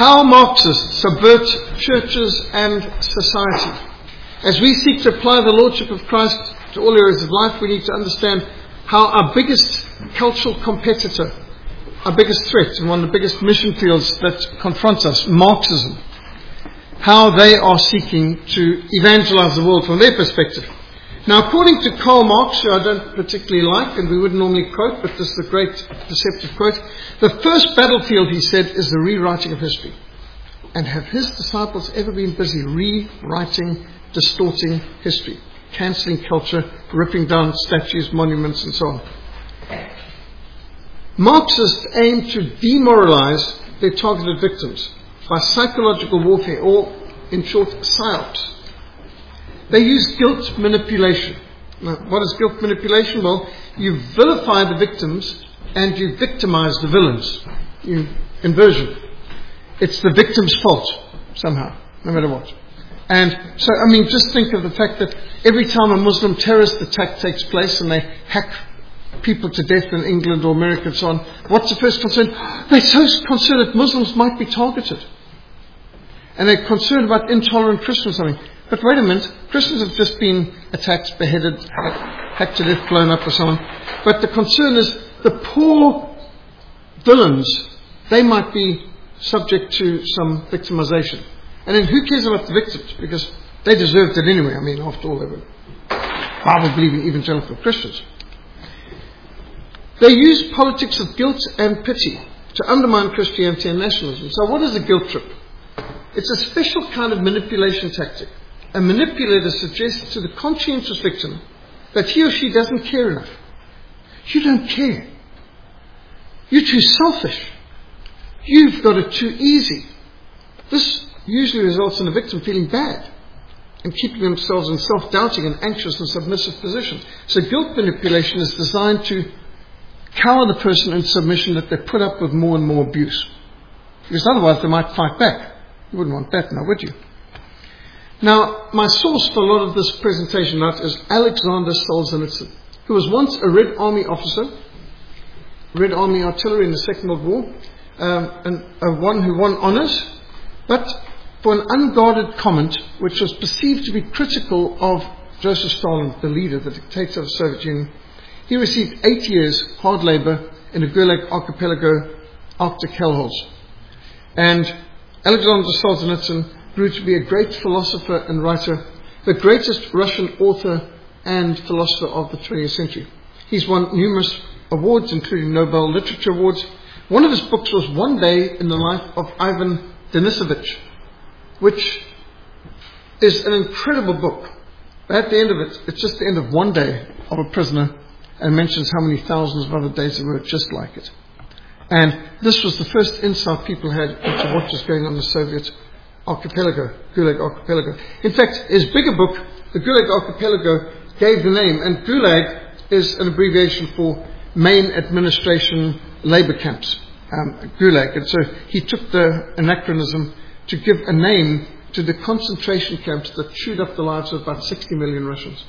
How Marxists subvert churches and society. As we seek to apply the Lordship of Christ to all areas of life, we need to understand how our biggest cultural competitor, our biggest threat, and one of the biggest mission fields that confronts us, Marxism, how they are seeking to evangelize the world from their perspective. Now, according to Karl Marx, who I don't particularly like, and we wouldn't normally quote, but this is a great deceptive quote, the first battlefield, he said, is the rewriting of history. And have his disciples ever been busy rewriting, distorting history, cancelling culture, ripping down statues, monuments, and so on? Marxists aim to demoralize their targeted victims by psychological warfare, or, in short, psyops. They use guilt manipulation. Now, what is guilt manipulation? Well, you vilify the victims and you victimize the villains. Inversion. It's the victim's fault, somehow, no matter what. And so, just think of the fact that every time a Muslim terrorist attack takes place and they hack people to death in England or America and so on, what's the first concern? They're so concerned that Muslims might be targeted. And they're concerned about intolerant Christians or something. But wait a minute, Christians have just been attacked, beheaded, hacked to death, blown up or so on. But the concern is the poor villains, they might be subject to some victimization. And then who cares about the victims? Because they deserved it anyway. After all, they were Bible-believing evangelical Christians. They use politics of guilt and pity to undermine Christianity and nationalism. So what is a guilt trip? It's a special kind of manipulation tactic. A manipulator suggests to the conscientious victim that he or she doesn't care enough. You don't care. You're too selfish. You've got it too easy. This usually results in the victim feeling bad and keeping themselves in self-doubting and anxious and submissive positions. So guilt manipulation is designed to cower the person in submission that they put up with more and more abuse. Because otherwise they might fight back. You wouldn't want that now, would you? Now, my source for a lot of this presentation is Alexander Solzhenitsyn, who was once a Red Army officer, Red Army artillery in the Second World War, and one who won honours, but for an unguarded comment which was perceived to be critical of Joseph Stalin, the leader, the dictator of the Soviet Union, he received 8 years hard labour in a Gulag archipelago Arctic hellholes. And Alexander Solzhenitsyn grew to be a great philosopher and writer, the greatest Russian author and philosopher of the 20th century. He's won numerous awards, including Nobel Literature Awards. One of his books was One Day in the Life of Ivan Denisovich, which is an incredible book. But at the end of it, it's just the end of one day of a prisoner and mentions how many thousands of other days there were just like it. And this was the first insight people had into what was going on in the Soviet archipelago, Gulag archipelago. In fact, his bigger book, the Gulag archipelago, gave the name, and Gulag is an abbreviation for Main Administration Labour Camps, Gulag. And so he took the anachronism to give a name to the concentration camps that chewed up the lives of about 60 million Russians.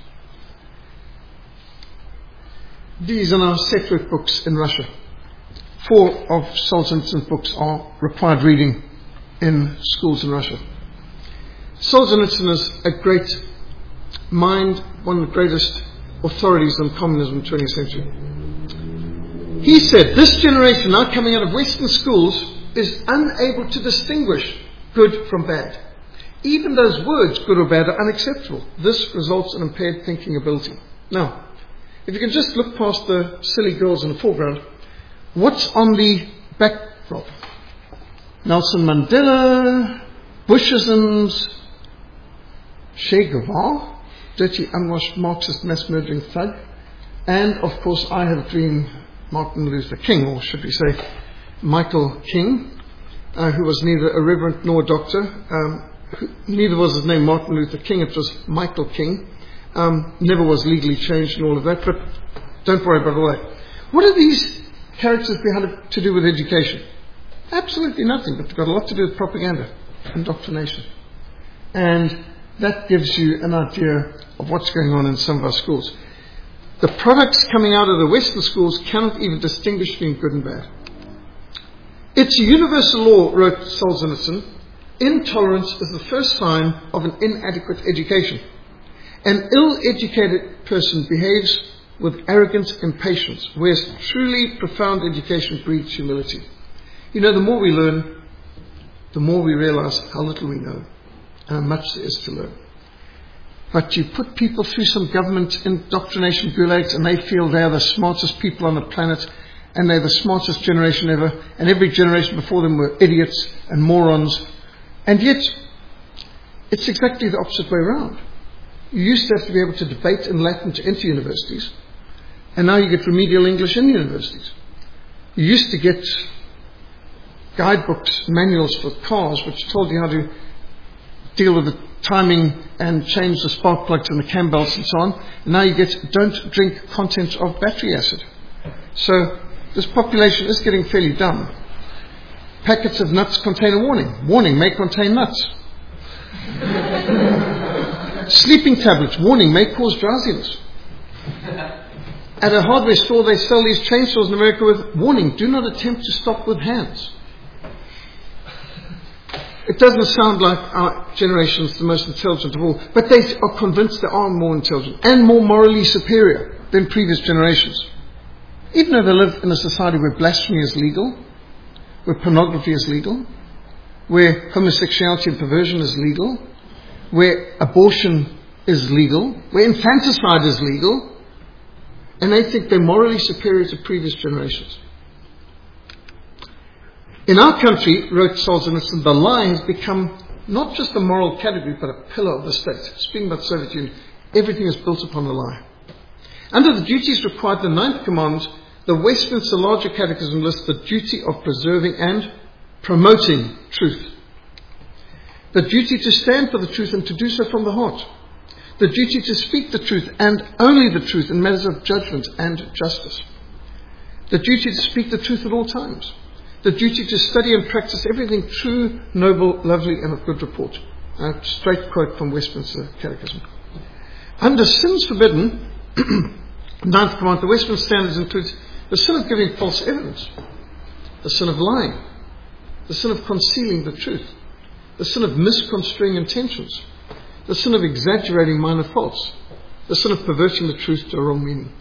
These are now separate books in Russia. 4 of Solzhenitsyn's books are required reading in schools in Russia. Solzhenitsyn is a great mind, one of the greatest authorities on communism in the 20th century. He said, this generation now coming out of Western schools is unable to distinguish good from bad. Even those words, good or bad, are unacceptable. This results in impaired thinking ability. Now, if you can just look past the silly girls in the foreground, what's on the backdrop? Nelson Mandela, Bushisms, Che Guevara, dirty, unwashed Marxist mass-murdering thug, and, of course, I Have a Dream, Martin Luther King, or should we say Michael King, who was neither a reverend nor a doctor. Neither was his name Martin Luther King, it was Michael King. Never was legally changed and all of that, but don't worry about all that. What are these characters behind to do with education? Absolutely nothing, but they've got a lot to do with propaganda, indoctrination. And that gives you an idea of what's going on in some of our schools. The products coming out of the Western schools cannot even distinguish between good and bad. It's a universal law, wrote Solzhenitsyn. Intolerance is the first sign of an inadequate education. An ill-educated person behaves with arrogant impatience, whereas truly profound education breeds humility. You know, the more we learn, the more we realize how little we know and how much there is to learn. But you put people through some government indoctrination gulags and they feel they're the smartest people on the planet and they're the smartest generation ever, and every generation before them were idiots and morons. And yet, it's exactly the opposite way around. You used to have to be able to debate in Latin to enter universities, and now you get remedial English in universities. You used to get guidebooks, manuals for cars, which told you how to deal with the timing and change the spark plugs and the cam belts and so on. And now you get don't drink contents of battery acid. So this population is getting fairly dumb. Packets of nuts contain a warning. Warning, may contain nuts. Sleeping tablets, warning, may cause drowsiness. At a hardware store, they sell these chainsaws in America with warning, do not attempt to stop with hands. It doesn't sound like our generation's the most intelligent of all, but they are convinced they are more intelligent and more morally superior than previous generations. Even though they live in a society where blasphemy is legal, where pornography is legal, where homosexuality and perversion is legal, where abortion is legal, where infanticide is legal, and they think they're morally superior to previous generations. In our country, wrote Solzhenitsyn, the lie has become not just a moral category, but a pillar of the state. Speaking about the Soviet Union, everything is built upon the lie. Under the duties required, the 9th commandment, the Westminster Larger Catechism lists the duty of preserving and promoting truth. The duty to stand for the truth and to do so from the heart. The duty to speak the truth and only the truth in matters of judgment and justice. The duty to speak the truth at all times. The duty to study and practice everything true, noble, lovely, and of good report. A straight quote from Westminster Catechism. Under sins forbidden, 9th commandment, the Westminster Standards includes the sin of giving false evidence, the sin of lying, the sin of concealing the truth, the sin of misconstruing intentions, the sin of exaggerating minor faults, the sin of perverting the truth to a wrong meaning.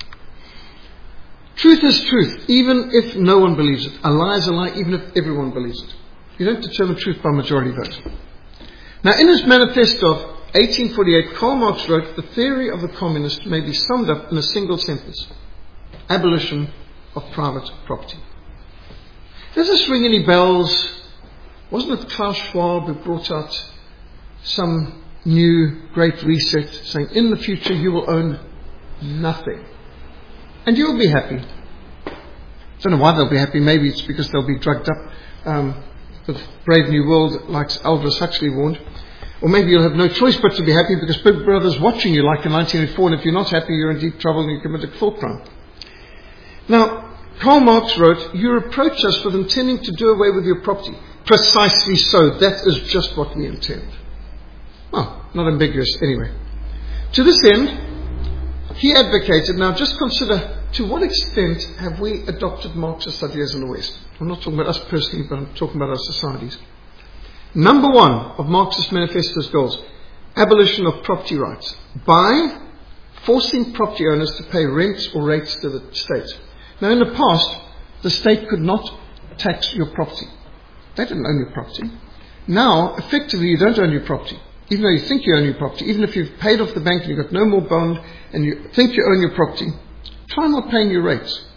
Truth is truth, even if no one believes it. A lie is a lie, even if everyone believes it. You don't determine truth by majority vote. Now, in his manifesto of 1848, Karl Marx wrote, the theory of the communist may be summed up in a single sentence: abolition of private property. Does this ring any bells? Wasn't it Klaus Schwab who brought out some new great reset saying, in the future you will own nothing and you'll be happy? I don't know why they'll be happy. Maybe it's because they'll be drugged up with Brave New World, like Aldous Huxley warned. Or maybe you'll have no choice but to be happy because Big Brother's watching you like in 1984, and if you're not happy, you're in deep trouble and you commit a thought crime. Now, Karl Marx wrote, you reproach us with intending to do away with your property. Precisely so. That is just what we intend. Well, not ambiguous anyway. To this end, he advocated, now just consider to what extent have we adopted Marxist ideas in the West. I'm not talking about us personally, but I'm talking about our societies. Number one of Marxist manifesto's goals, abolition of property rights by forcing property owners to pay rents or rates to the state. Now, in the past, the state could not tax your property. They didn't own your property. Now, effectively, you don't own your property. Even though you think you own your property, even if you've paid off the bank and you've got no more bond and you think you own your property, try not paying your rates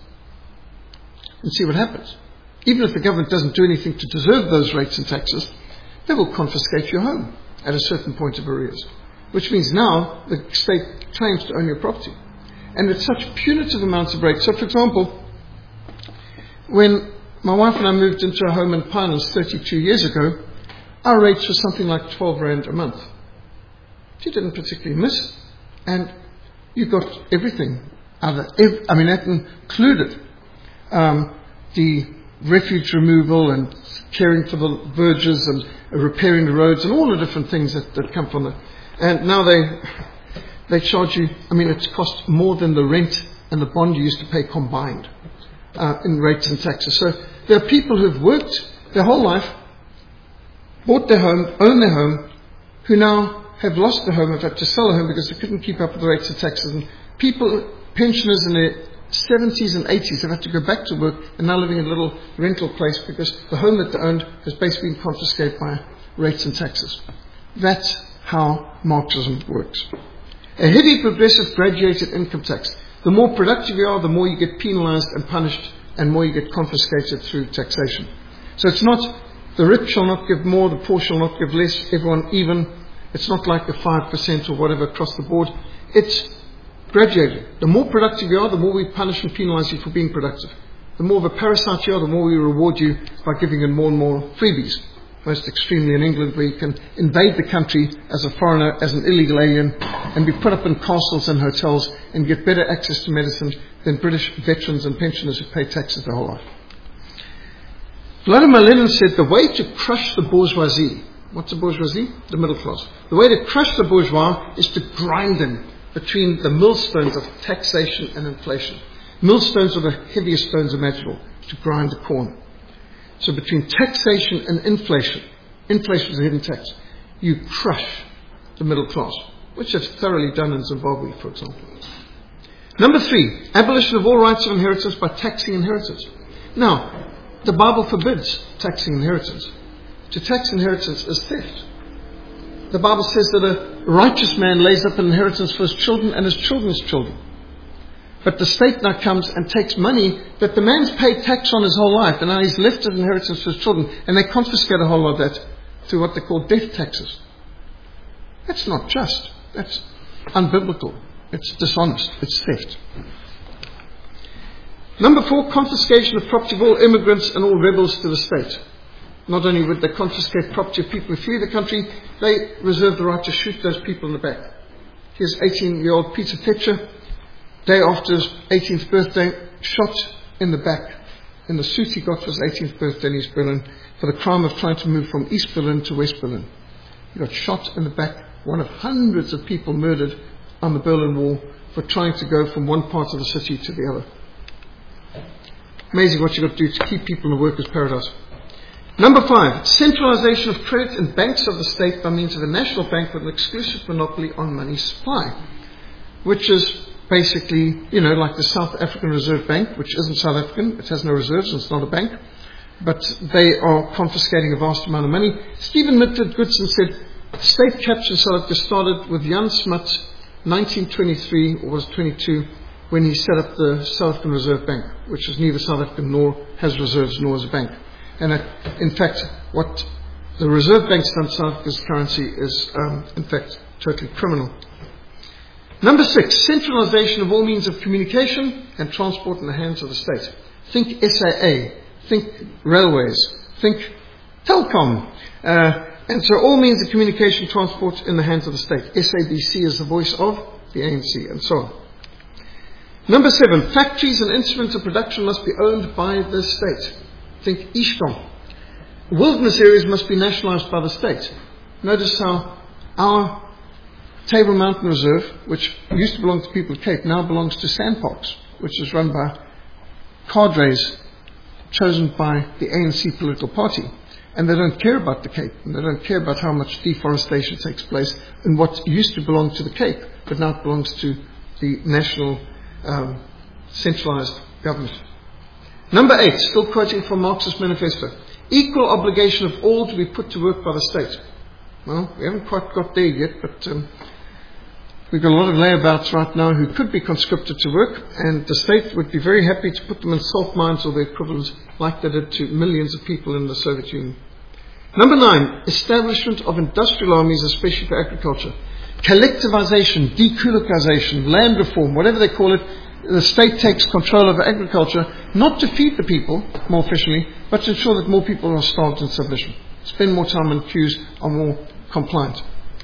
and see what happens. Even if the government doesn't do anything to deserve those rates and taxes, they will confiscate your home at a certain point of arrears, which means now the state claims to own your property. And it's such punitive amounts of rates. So, for example, when my wife and I moved into a home in Pinelands 32 years ago, our rates were something like 12 Rand a month. She didn't particularly miss, and you got everything. That included the refuge removal and caring for the verges and repairing the roads and all the different things that come from it. And now they charge you, it costs more than the rent and the bond you used to pay combined in rates and taxes. So There are people who've worked their whole life, bought their home, own their home, who now have lost their home, have had to sell a home because they couldn't keep up with the rates of taxes. And people, pensioners in their 70s and 80s, have had to go back to work and now living in a little rental place because the home that they owned has basically been confiscated by rates and taxes. That's how Marxism works. A heavy progressive graduated income tax. The more productive you are, the more you get penalized and punished, and more you get confiscated through taxation. So it's not the rich shall not give more, the poor shall not give less, everyone even. It's not like the 5% or whatever across the board. It's graduated. The more productive you are, the more we punish and penalize you for being productive. The more of a parasite you are, the more we reward you by giving in more and more freebies. Most extremely in England, where you can invade the country as a foreigner, as an illegal alien, and be put up in castles and hotels and get better access to medicine than British veterans and pensioners who pay taxes their whole life. Vladimir Lenin said the way to crush the bourgeoisie, what's the bourgeoisie? The middle class. The way to crush the bourgeois is to grind them between the millstones of taxation and inflation. Millstones are the heaviest stones imaginable, to grind the corn. So between taxation and inflation is a hidden tax, you crush the middle class, which they've thoroughly done in Zimbabwe, for example. Number 3, abolition of all rights of inheritance by taxing inheritance. Now, the Bible forbids taxing inheritance. To tax inheritance is theft. The Bible says that a righteous man lays up an inheritance for his children and his children's children. But the state now comes and takes money that the man's paid tax on his whole life, and now he's left as inheritance for his children, and they confiscate a whole lot of that through what they call death taxes. That's not just. That's unbiblical. It's dishonest. It's theft. Number 4, confiscation of property of all immigrants and all rebels to the state. Not only would they confiscate property of people who flee the country, they reserve the right to shoot those people in the back. Here's 18-year-old Peter Fletcher, day after his 18th birthday, shot in the back in the suit he got for his 18th birthday in East Berlin for the crime of trying to move from East Berlin to West Berlin. He got shot in the back, one of hundreds of people murdered on the Berlin Wall for trying to go from one part of the city to the other. Amazing what you've got to do to keep people in a workers' paradise. Number 5, centralization of credit in banks of the state by means of a national bank with an exclusive monopoly on money supply, which is basically, like the South African Reserve Bank, which isn't South African, it has no reserves, and it's not a bank, but they are confiscating a vast amount of money. Stephen Mitford Goodson said, state capture in South Africa started with Jan Smuts, 1923, or was 22, when he set up the South African Reserve Bank, which is neither South African nor has reserves nor is a bank. And in fact, what the Reserve Bank's done to South Africa's currency is, in fact, totally criminal. Number 6, centralization of all means of communication and transport in the hands of the state. Think SAA, think railways, think telecom. And so all means of communication and transport in the hands of the state. SABC is the voice of the ANC, and so on. Number 7, factories and instruments of production must be owned by the state. Think Ishton. Wilderness areas must be nationalized by the state. Notice how our Table Mountain Reserve, which used to belong to people at Cape, now belongs to Sandparks, which is run by cadres chosen by the ANC political party. And they don't care about the Cape, and they don't care about how much deforestation takes place in what used to belong to the Cape, but now it belongs to the national centralized government. Number 8, still quoting from Marxist Manifesto, equal obligation of all to be put to work by the state. Well, we haven't quite got there yet, but we've got a lot of layabouts right now who could be conscripted to work, and the state would be very happy to put them in salt mines or their equivalents like they did to millions of people in the Soviet Union. Number 9, establishment of industrial armies, especially for agriculture. Collectivization, dekulakization, land reform, whatever they call it. The state takes control of agriculture, not to feed the people more efficiently, but to ensure that more people are starved in submission. Spend more time in queues, are more compliant.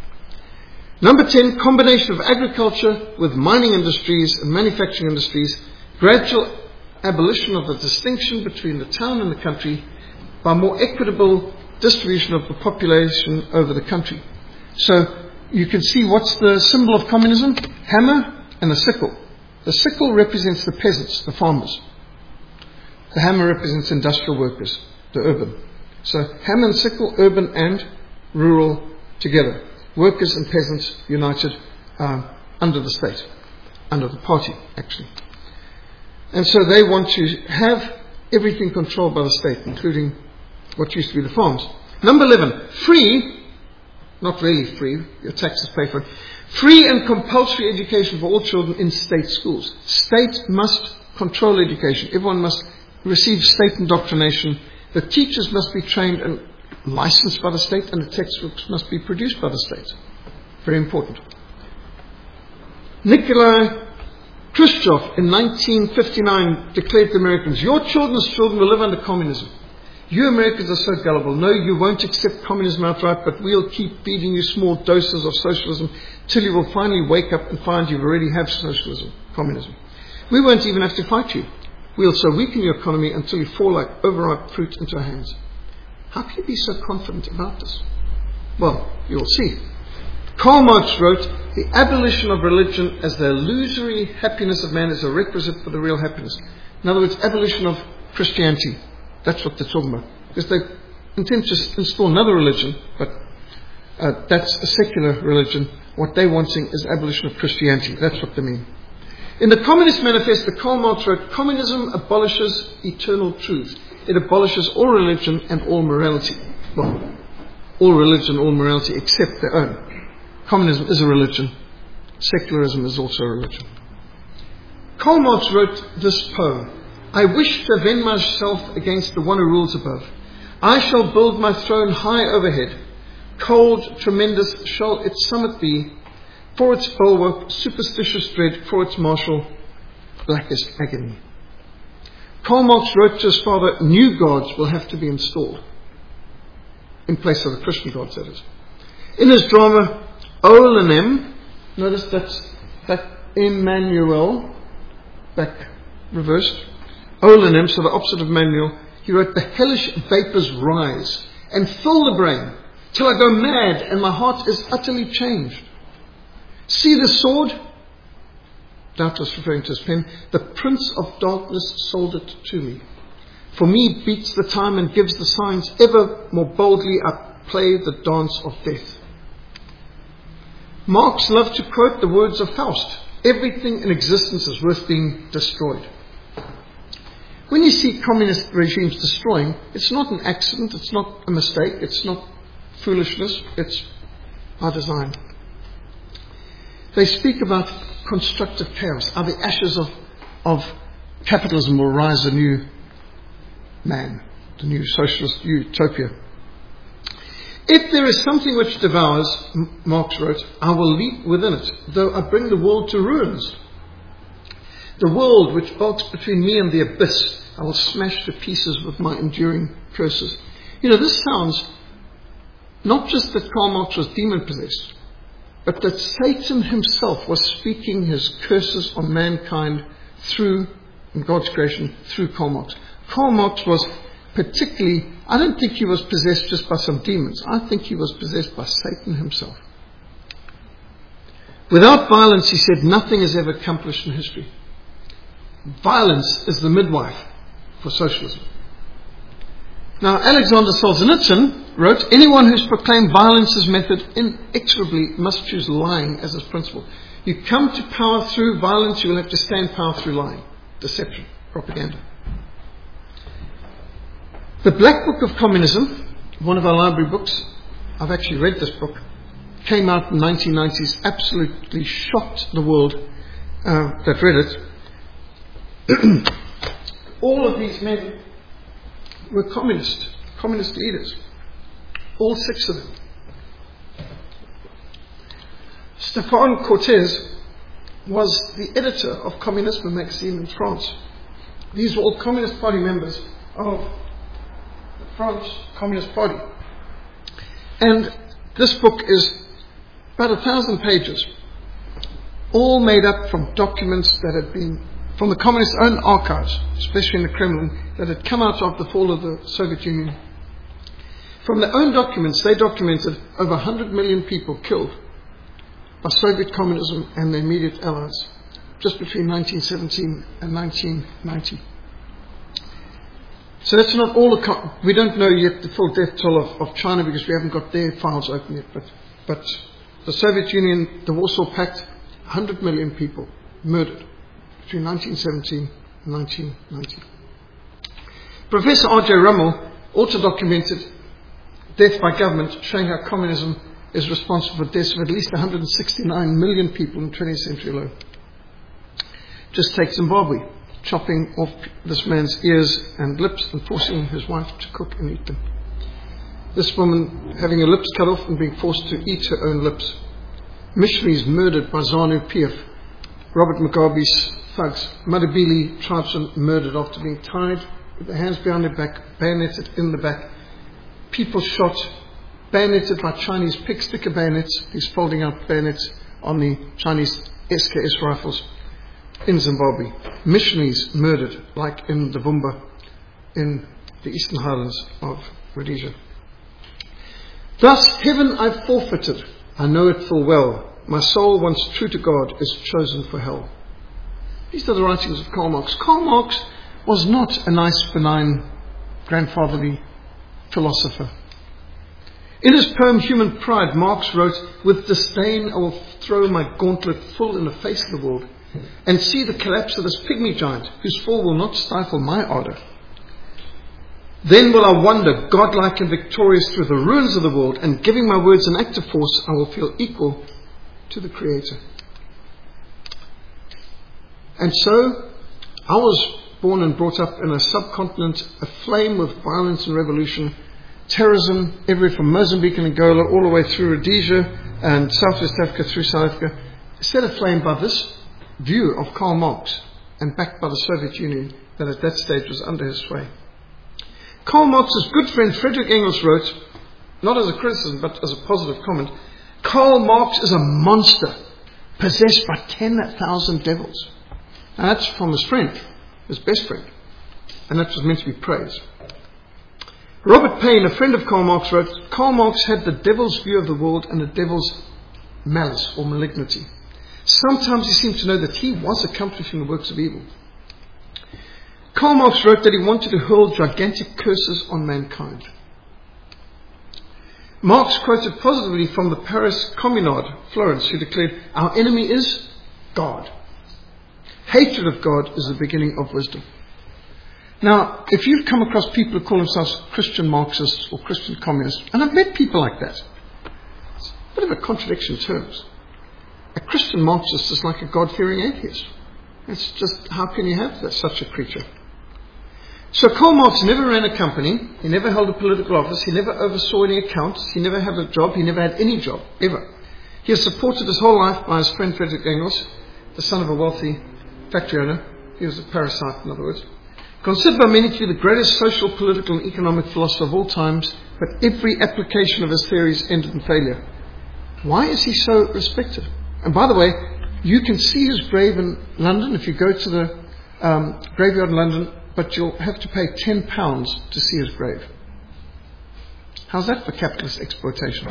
Number 10, combination of agriculture with mining industries and manufacturing industries, gradual abolition of the distinction between the town and the country by more equitable distribution of the population over the country. So you can see what's the symbol of communism? Hammer and a sickle. The sickle represents the peasants, the farmers. The hammer represents industrial workers, the urban. So hammer and sickle, urban and rural together. Workers and peasants united under the state, under the party, actually. And so they want to have everything controlled by the state, including what used to be the farms. Number 11, free, not really free, your taxes pay for it, free and compulsory education for all children in state schools. State must control education. Everyone must receive state indoctrination. The teachers must be trained and licensed by the state, and the textbooks must be produced by the state. Very important. Nikolai Khrushchev in 1959 declared to Americans, your children's children will live under communism. You Americans are so gullible. No, you won't accept communism outright, but we'll keep feeding you small doses of socialism till you will finally wake up and find you already have socialism, communism. We won't even have to fight you. We'll so weaken your economy until you fall like overripe fruit into our hands. How can you be so confident about this? Well, you'll see. Karl Marx wrote, the abolition of religion as the illusory happiness of man is a requisite for the real happiness. In other words, abolition of Christianity. That's what they're talking about. Because they intend to install another religion, but that's a secular religion. What they're wanting is abolition of Christianity. That's what they mean. In the Communist Manifesto, Karl Marx wrote, communism abolishes eternal truth. It abolishes all religion and all morality. Well, all religion, all morality, except their own. Communism is a religion. Secularism is also a religion. Karl Marx wrote this poem. I wish to avenge myself against the one who rules above. I shall build my throne high overhead. Cold, tremendous shall its summit be. For its bulwark, superstitious dread. For its marshal, blackest agony. Karl Marx wrote to his father, new gods will have to be installed. In place of the Christian gods, that is. In his drama, Ohlanem, notice that Emmanuel, back reversed. Ohlanem, so the opposite of Manuel, he wrote, the hellish vapours rise and fill the brain till I go mad and my heart is utterly changed. See the sword? Doubtless referring to his pen. The prince of darkness sold it to me. For me beats the time and gives the signs. Ever more boldly I play the dance of death. Marx loved to quote the words of Faust. Everything in existence is worth being destroyed. When you see communist regimes destroying, it's not an accident, it's not a mistake, it's not foolishness, it's by design. They speak about constructive chaos, how the ashes of capitalism will rise a new man, the new socialist utopia. If there is something which devours, Marx wrote, I will leap within it, though I bring the world to ruins. The world which bulks between me and the abyss, I will smash to pieces with my enduring curses. You know, this sounds not just that Karl Marx was demon-possessed, but that Satan himself was speaking his curses on mankind through, in God's creation, through Karl Marx. Karl Marx was particularly, I don't think he was possessed just by some demons. I think he was possessed by Satan himself. Without violence, he said, nothing is ever accomplished in history. Violence is the midwife for socialism. Now, Alexander Solzhenitsyn wrote, anyone who's proclaimed violence as method inexorably must choose lying as his principle. You come to power through violence, you will have to stand power through lying, deception, propaganda. The Black Book of Communism, one of our library books, I've actually read this book, came out in the 1990s, absolutely shocked the world that read it. All of these men were communist leaders. All 6 of them. Stéphane Cortez was the editor of Communisme magazine in France. These were all Communist Party members of the French Communist Party. And this book is about 1,000 pages, all made up from documents that had been from the communists' own archives, especially in the Kremlin, that had come out of the fall of the Soviet Union. From their own documents, they documented over 100 million people killed by Soviet communism and their immediate allies, just between 1917 and 1990. So that's not all we don't know yet the full death toll of China because we haven't got their files open yet. But the Soviet Union, the Warsaw Pact, 100 million people murdered between 1917 and 1990. Professor R.J. Rummel also documented death by government, showing how communism is responsible for deaths of at least 169 million people in the 20th century alone. Just take Zimbabwe, chopping off this man's ears and lips and forcing his wife to cook and eat them. This woman having her lips cut off and being forced to eat her own lips. Missionaries murdered by ZANU-PF. Robert Mugabe's thugs. Madabili tribesmen murdered after being tied with their hands behind their back, bayoneted in the back. People shot, bayoneted by Chinese pick sticker bayonets, these folding out bayonets on the Chinese SKS rifles in Zimbabwe. Missionaries murdered, like in the Vumba in the eastern highlands of Rhodesia. Thus, heaven I've forfeited, I know it full well. My soul, once true to God, is chosen for hell. These are the writings of Karl Marx. Karl Marx was not a nice, benign, grandfatherly philosopher. In his poem Human Pride, Marx wrote, "With disdain I will throw my gauntlet full in the face of the world, and see the collapse of this pygmy giant, whose fall will not stifle my ardour. Then will I wander, godlike and victorious, through the ruins of the world, and giving my words an active force, I will feel equal to the Creator." And so, I was born and brought up in a subcontinent aflame with violence and revolution, terrorism everywhere from Mozambique and Angola all the way through Rhodesia and Southwest Africa through South Africa, set aflame by this view of Karl Marx and backed by the Soviet Union that at that stage was under his sway. Karl Marx's good friend Friedrich Engels wrote, not as a criticism but as a positive comment, "Karl Marx is a monster possessed by 10,000 devils." Now that's from his friend, his best friend, and that was meant to be praise. Robert Payne, a friend of Karl Marx, wrote, "Karl Marx had the devil's view of the world and the devil's malice or malignity. Sometimes he seemed to know that he was accomplishing the works of evil." Karl Marx wrote that he wanted to hurl gigantic curses on mankind. Marx quoted positively from the Paris Communard, Florence, who declared, "Our enemy is God. Hatred of God is the beginning of wisdom." Now, if you've come across people who call themselves Christian Marxists or Christian communists, and I've met people like that, it's a bit of a contradiction in terms. A Christian Marxist is like a God-fearing atheist. It's just, how can you have such a creature? So Karl Marx never ran a company, he never held a political office, he never oversaw any accounts, he never had a job, he never had any job, ever. He was supported his whole life by his friend Friedrich Engels, the son of a wealthy factory owner. He was a parasite, in other words. Considered by many to be the greatest social, political and economic philosopher of all times, but every application of his theories ended in failure. Why is he so respected? And by the way, you can see his grave in London if you go to the graveyard in London, but you'll have to pay £10 to see his grave. How's that for capitalist exploitation?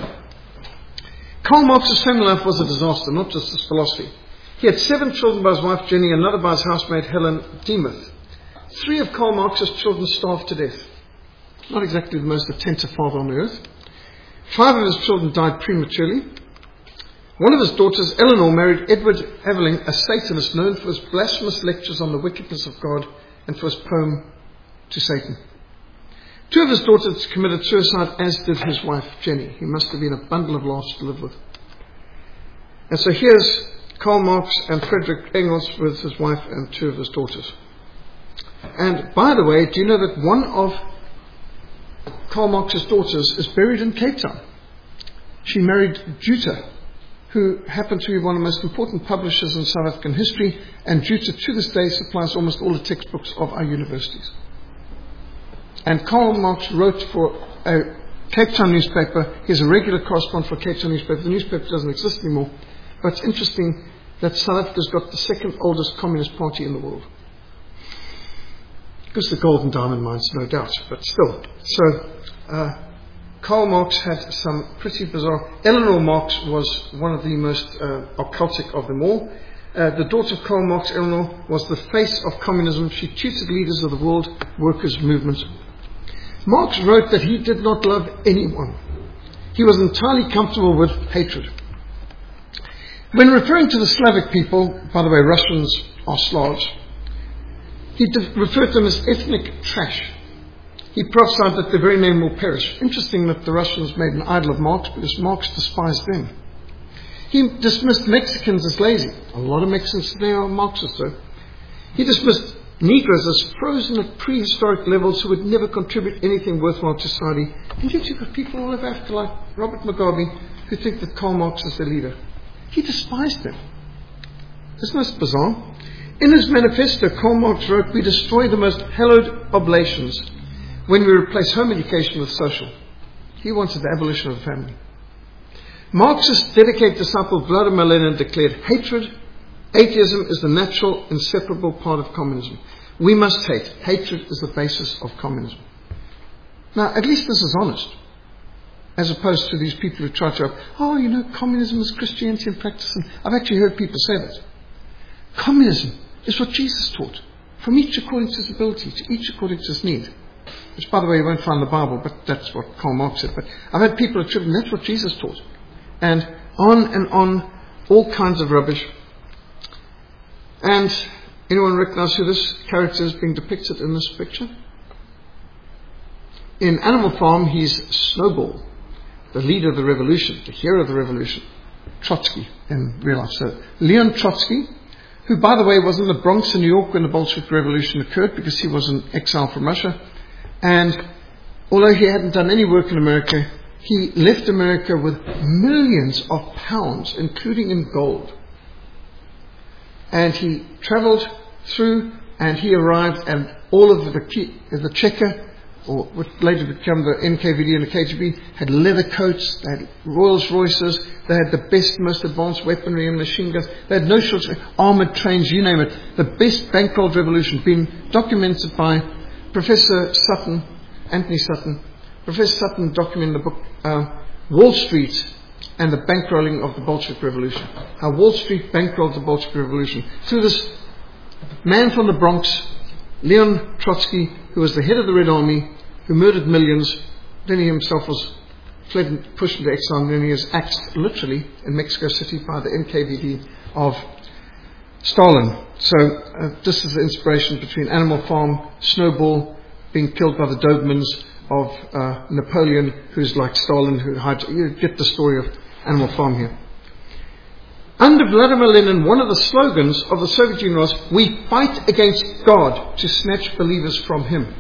Karl Marx's family life was a disaster, not just his philosophy. He had 7 children by his wife Jenny, another by his housemaid Helen Demuth. 3 of Karl Marx's children starved to death. Not exactly the most attentive father on earth. 5 of his children died prematurely. One of his daughters, Eleanor, married Edward Aveling, a Satanist known for his blasphemous lectures on the wickedness of God and for his poem to Satan. 2 of his daughters committed suicide, as did his wife Jenny. He must have been a bundle of laughs to live with. And so here's Karl Marx and Friedrich Engels with his wife and 2 of his daughters. And by the way, do you know that one of Karl Marx's daughters is buried in Cape Town? She married Jutta, who happened to be one of the most important publishers in South African history, and Jutta to this day supplies almost all the textbooks of our universities. And Karl Marx wrote for a Cape Town newspaper. He's a regular correspondent for a Cape Town newspaper. The newspaper doesn't exist anymore. But it's interesting that South Africa's got the 2nd oldest communist party in the world. Because the gold and diamond mines, no doubt, but still. So, Karl Marx had some pretty bizarre... Eleanor Marx was one of the most occultic of them all. The daughter of Karl Marx, Eleanor, was the face of communism. She tutored leaders of the world workers' movement Marx wrote that he did not love anyone. He was entirely comfortable with hatred. When referring to the Slavic people, by the way, Russians are Slavs, he referred to them as ethnic trash. He prophesied that their very name will perish. Interesting that the Russians made an idol of Marx because Marx despised them. He dismissed Mexicans as lazy. A lot of Mexicans today are Marxists, though. He dismissed Negroes as frozen at prehistoric levels who would never contribute anything worthwhile to society. And yet you've got people all over Africa like Robert Mugabe who think that Karl Marx is their leader. He despised them. Isn't this bizarre? In his manifesto, Karl Marx wrote, "We destroy the most hallowed oblations when we replace home education with social." He wanted the abolition of the family. Marxist dedicated disciple Vladimir Lenin declared, atheism is the natural, inseparable part of communism. We must hate. Hatred is the basis of communism. Now, at least this is honest, as opposed to these people who try to, communism is Christianity in practice. And I've actually heard people say that. Communism is what Jesus taught, from each according to his ability, to each according to his need. Which, by the way, you won't find in the Bible, but that's what Karl Marx said. But I've had people attribute, that's what Jesus taught. And on, all kinds of rubbish. And anyone recognize who this character is being depicted in this picture? In Animal Farm, he's Snowball, the leader of the revolution, the hero of the revolution. Trotsky in real life. So Leon Trotsky, who, by the way, was in the Bronx in New York when the Bolshevik Revolution occurred because he was in exile from Russia. And although he hadn't done any work in America, he left America with millions of pounds, including in gold. And he traveled through and he arrived, and all of the Cheka, or what later became the NKVD and the KGB, had leather coats, they had Rolls Royces, they had the best, most advanced weaponry and machine guns, they had no shortage of armoured trains, you name it. The best bankrolled revolution, being documented by Professor Sutton, Anthony Sutton. Professor Sutton documented the book Wall Street and the bankrolling of the Bolshevik Revolution. How Wall Street bankrolled the Bolshevik Revolution through this man from the Bronx, Leon Trotsky, who was the head of the Red Army, who murdered millions. Then he himself was fled and pushed into exile, and then he was axed literally in Mexico City by the NKVD of Stalin. So this is the inspiration between Animal Farm, Snowball being killed by the Dobermans of Napoleon, who's like Stalin, you get the story of Animal Farm here. Under Vladimir Lenin, one of the slogans of the Soviet Union was, "We fight against God to snatch believers from Him."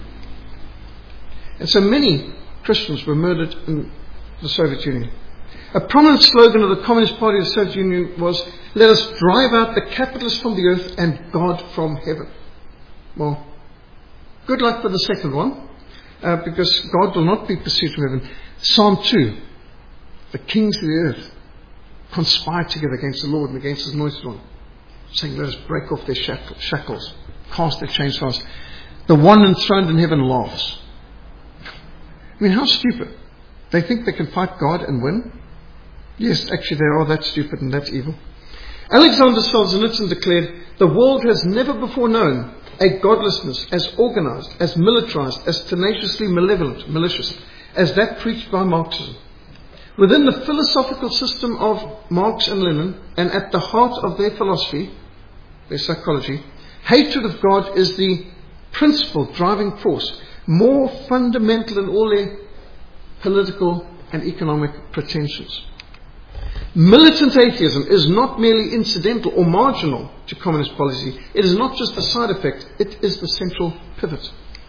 And so many Christians were murdered in the Soviet Union. A prominent slogan of the Communist Party of the Soviet Union was, "Let us drive out the capitalists from the earth and God from heaven." Well, good luck with the second one, because God will not be pursued from heaven. Psalm 2, the kings of the earth conspired together against the Lord and against His anointed one, saying, "Let us break off their shackles, cast their chains from us." The one enthroned in heaven laughs. I mean, how stupid. They think they can fight God and win? Yes, actually they are that stupid and that evil. Alexander Solzhenitsyn declared, "The world has never before known a godlessness as organized, as militarized, as tenaciously malevolent, malicious, as that preached by Marxism. Within the philosophical system of Marx and Lenin, and at the heart of their philosophy, their psychology, hatred of God is the principal driving force, more fundamental in all their political and economic pretensions. Militant atheism is not merely incidental or marginal to communist policy. It is not just a side effect, it is the central pivot.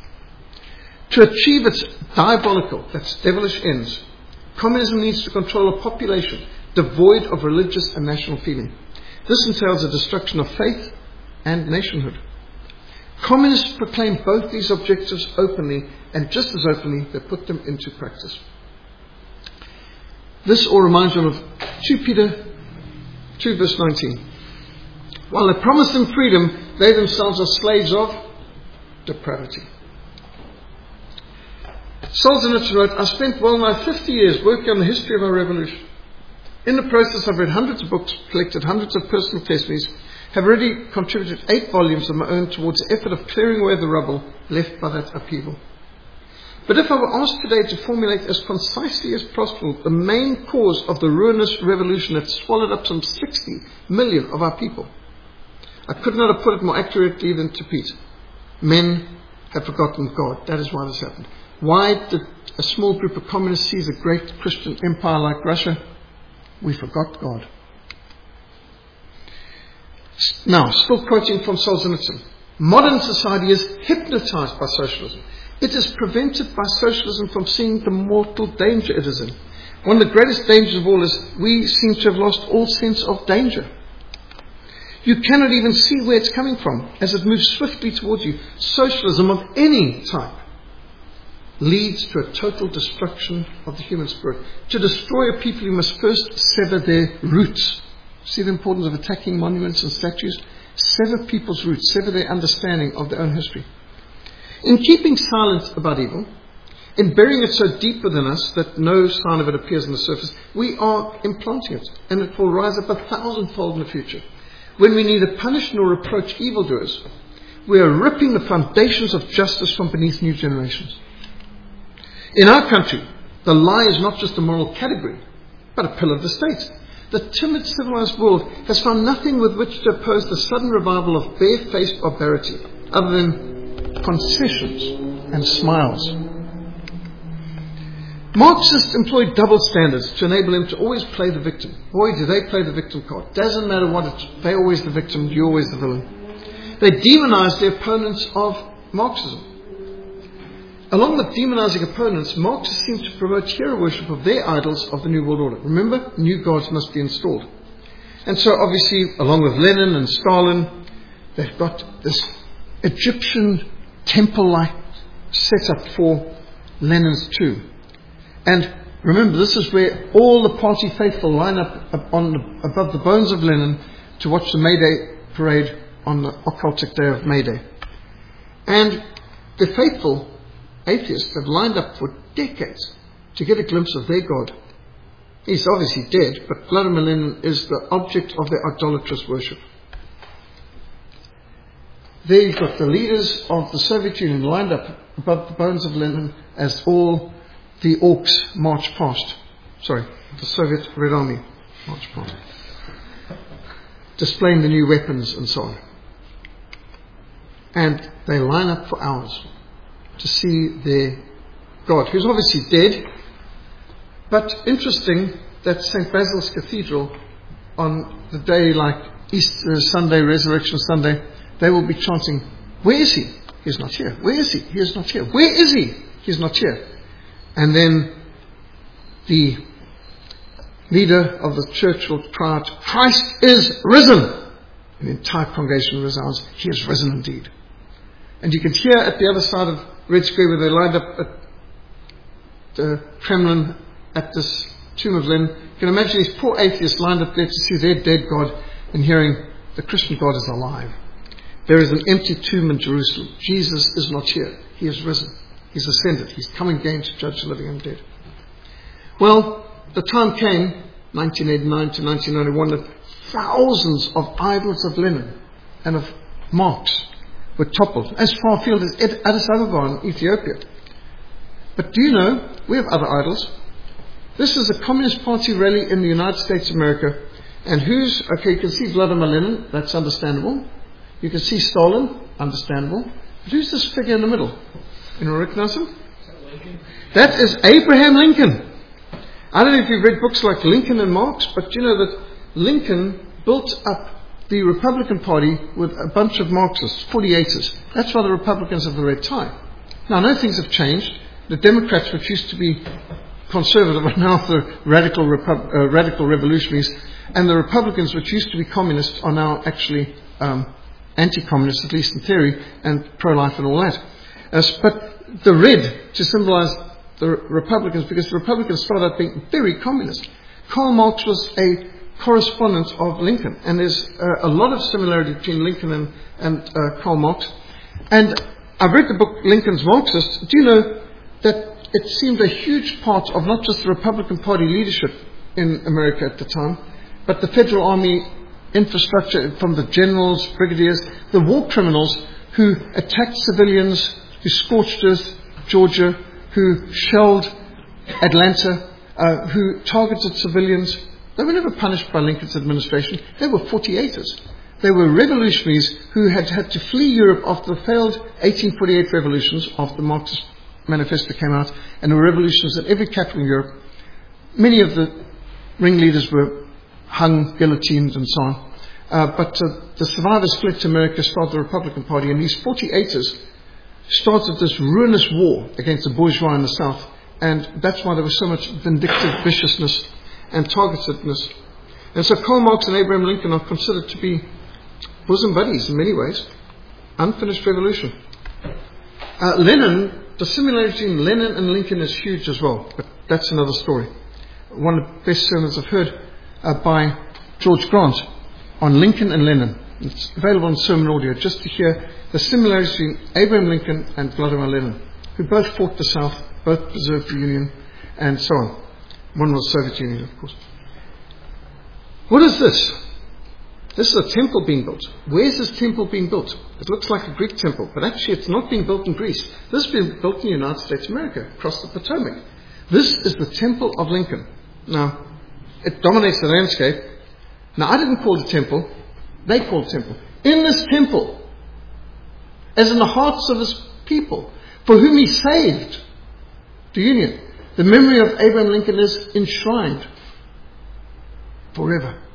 To achieve its diabolical, that's devilish ends, communism needs to control a population devoid of religious and national feeling. This entails the destruction of faith and nationhood. Communists proclaim both these objectives openly, and just as openly they put them into practice. This all reminds me of 2 Peter 2 verse 19. While they promise them freedom, they themselves are slaves of depravity. Solzhenitsyn wrote, "I spent well nigh 50 years working on the history of our revolution. In the process, I've read hundreds of books, collected hundreds of personal testimonies, have already contributed 8 volumes of my own towards the effort of clearing away the rubble left by that upheaval. But if I were asked today to formulate as concisely as possible the main cause of the ruinous revolution that swallowed up some 60 million of our people, I could not have put it more accurately than to Pete. Men have forgotten God. That is why this happened. Why did a small group of communists seize a great Christian empire like Russia? We forgot God. Now, still quoting from Solzhenitsyn. Modern society is hypnotized by socialism. It is prevented by socialism from seeing the mortal danger it is in. One of the greatest dangers of all is we seem to have lost all sense of danger. You cannot even see where it's coming from as it moves swiftly towards you. Socialism of any type leads to a total destruction of the human spirit. To destroy a people, you must first sever their roots. See the importance of attacking monuments and statues? Sever people's roots, sever their understanding of their own history. In keeping silent about evil, in burying it so deep within us that no sign of it appears on the surface, we are implanting it, and it will rise up 1,000-fold in the future. When we neither punish nor reproach evildoers, we are ripping the foundations of justice from beneath new generations. In our country, the lie is not just a moral category, but a pillar of the state. The timid civilized world has found nothing with which to oppose the sudden revival of bare-faced barbarity, other than concessions and smiles. Marxists employ double standards to enable them to always play the victim. Boy, do they play the victim card. Doesn't matter what it's, they're always the victim, you're always the villain. They demonize the opponents of Marxism. Along with demonizing opponents, Marxists seem to promote hero worship of their idols of the New World Order. Remember, new gods must be installed. And so obviously, along with Lenin and Stalin, they've got this Egyptian temple-like setup for Lenin's tomb. And remember, this is where all the party faithful line up above the bones of Lenin to watch the May Day parade on the occultic day of May Day. And the faithful atheists have lined up for decades to get a glimpse of their God. He's obviously dead, but Vladimir Lenin is the object of their idolatrous worship. There you've got the leaders of the Soviet Union lined up above the bones of Lenin as all the orcs march past. Sorry, the Soviet Red Army march past. Displaying the new weapons and so on. And they line up for hours to see their God, who's obviously dead. But interesting that St. Basil's Cathedral, on the day like Easter Sunday, Resurrection Sunday, they will be chanting, "Where is he? He is not here. Where is he? He is not here. Where is he? He is not here." And then the leader of the church will cry out, "Christ is risen!" And the entire congregation resounds, "He is risen indeed." And you can hear at the other side of Red Square, where they lined up at the Kremlin at this tomb of Lenin, you can imagine these poor atheists lined up there to see their dead God and hearing the Christian God is alive. There is an empty tomb in Jerusalem. Jesus is not here. He is risen. He's ascended. He's coming again to judge the living and dead. Well, the time came, 1989 to 1991, that thousands of idols of Lenin and of Marx were toppled, as far afield as Addis Ababa in Ethiopia. But do you know, we have other idols. This is a Communist Party rally in the United States of America. And you can see Vladimir Lenin, that's understandable. You can see Stalin, understandable. But who's this figure in the middle? Anyone recognize him? That is Abraham Lincoln. I don't know if you've read books like Lincoln and Marx, but you know that Lincoln built up the Republican Party with a bunch of Marxists, 48ers. That's why the Republicans have the red tie. Now, I know things have changed. The Democrats, which used to be conservative, are now the radical revolutionaries. And the Republicans, which used to be communist, are now actually anti-communist, at least in theory, and pro-life and all that. But the red to symbolize the Republicans, because the Republicans started out being very communist. Karl Marx was a correspondent of Lincoln, and there's a lot of similarity between Lincoln and Karl Marx. And I've read the book Lincoln's Marxist. Do you know that it seemed a huge part of not just the Republican Party leadership in America at the time, but the Federal Army infrastructure, from the generals, brigadiers, the war criminals who attacked civilians, who scorched earth, Georgia, who shelled Atlanta, who targeted civilians. They were never punished by Lincoln's administration. They were 48ers. They were revolutionaries who had had to flee Europe after the failed 1848 revolutions, after the Marxist Manifesto came out, and there were revolutions in every capital in Europe. Many of the ringleaders were hung, guillotined, and so on. But the survivors fled to America, started the Republican Party, and these 48ers started this ruinous war against the bourgeois in the South, and that's why there was so much vindictive viciousness and targetedness. And so Karl Marx and Abraham Lincoln are considered to be bosom buddies in many ways. Unfinished revolution. Lenin, the similarity between Lenin and Lincoln is huge as well, but that's another story. One of the best sermons I've heard by George Grant on Lincoln and Lenin. It's available on Sermon Audio, just to hear the similarities between Abraham Lincoln and Vladimir Lenin, who both fought the South, both preserved the Union, and so on. One was Soviet Union, of course. What is this? This is a temple being built. Where's this temple being built? It looks like a Greek temple, but actually it's not being built in Greece. This is being built in the United States of America, across the Potomac. This is the Temple of Lincoln. Now, it dominates the landscape. Now, I didn't call it a temple. They called it a temple. In this temple, as in the hearts of his people, for whom he saved the Union, the memory of Abraham Lincoln is enshrined forever.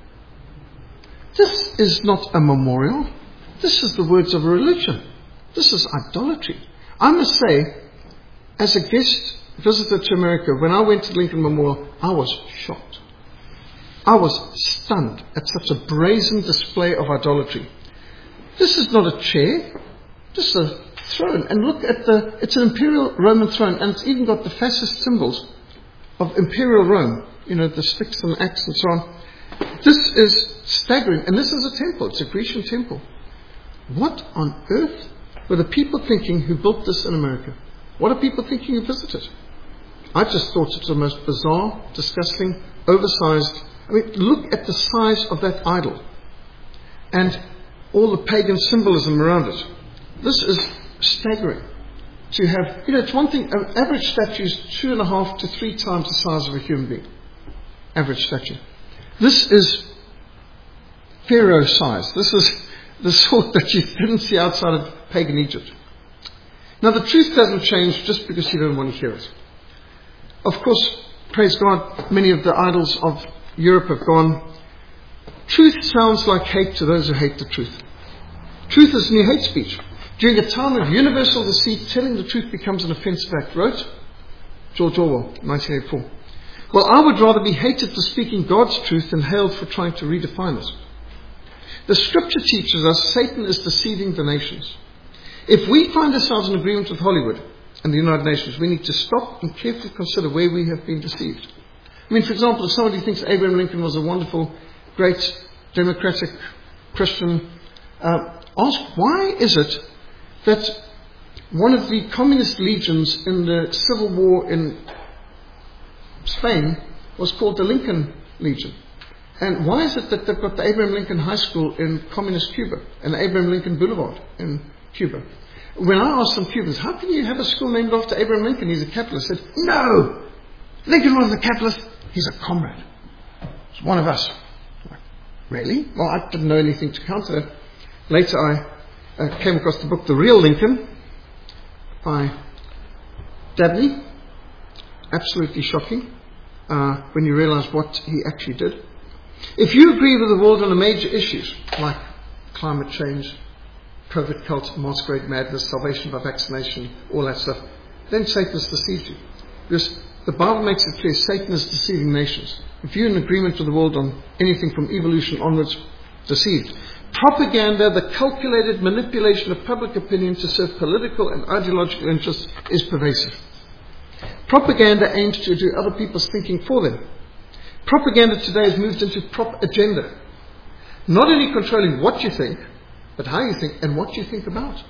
This is not a memorial. This is the words of a religion. This is idolatry. I must say, as a guest visitor to America, when I went to Lincoln Memorial, I was shocked. I was stunned at such a brazen display of idolatry. This is not a chair. This is a throne. And look at it's an imperial Roman throne, and it's even got the fascist symbols of imperial Rome. You know, the sticks and axe and so on. This is staggering. And this is a temple. It's a Grecian temple. What on earth were the people thinking who built this in America? What are people thinking who visited? I just thought it was the most bizarre, disgusting, oversized. I mean, look at the size of that idol and all the pagan symbolism around it. This is staggering. To have, it's one thing, an average statue is 2.5 to 3 times the size of a human being. Average statue. This is Pharaoh size. This is the sort that you didn't see outside of pagan Egypt. Now, the truth doesn't change just because you don't want to hear it. Of course, praise God, many of the idols of Europe have gone. Truth sounds like hate to those who hate the truth. Truth is new hate speech. During a time of universal deceit, telling the truth becomes an offensive act. Wrote George Orwell, 1984. Well, I would rather be hated for speaking God's truth than hailed for trying to redefine it. The scripture teaches us Satan is deceiving the nations. If we find ourselves in agreement with Hollywood and the United Nations, we need to stop and carefully consider where we have been deceived. I mean, for example, if somebody thinks Abraham Lincoln was a wonderful, great, democratic Christian, ask why is it that one of the communist legions in the Civil War in Spain was called the Lincoln Legion? And why is it that they've got the Abraham Lincoln High School in communist Cuba and the Abraham Lincoln Boulevard in Cuba? When I asked some Cubans, how can you have a school named after Abraham Lincoln? He's a capitalist. I said, no! Lincoln wasn't a capitalist. He's a comrade. He's one of us. Like, really? Well, I didn't know anything to counter that. Later I came across the book The Real Lincoln by Dabney. Absolutely shocking when you realize what he actually did. If you agree with the world on the major issues like climate change, COVID cult, masquerade madness, salvation by vaccination, all that stuff, then Satan has deceived you. Because the Bible makes it clear Satan is deceiving nations. If you're in agreement with the world on anything from evolution onwards, deceived. Propaganda, the calculated manipulation of public opinion to serve political and ideological interests, is pervasive. Propaganda aims to do other people's thinking for them. Propaganda today has moved into prop agenda. Not only controlling what you think, but how you think and what you think about.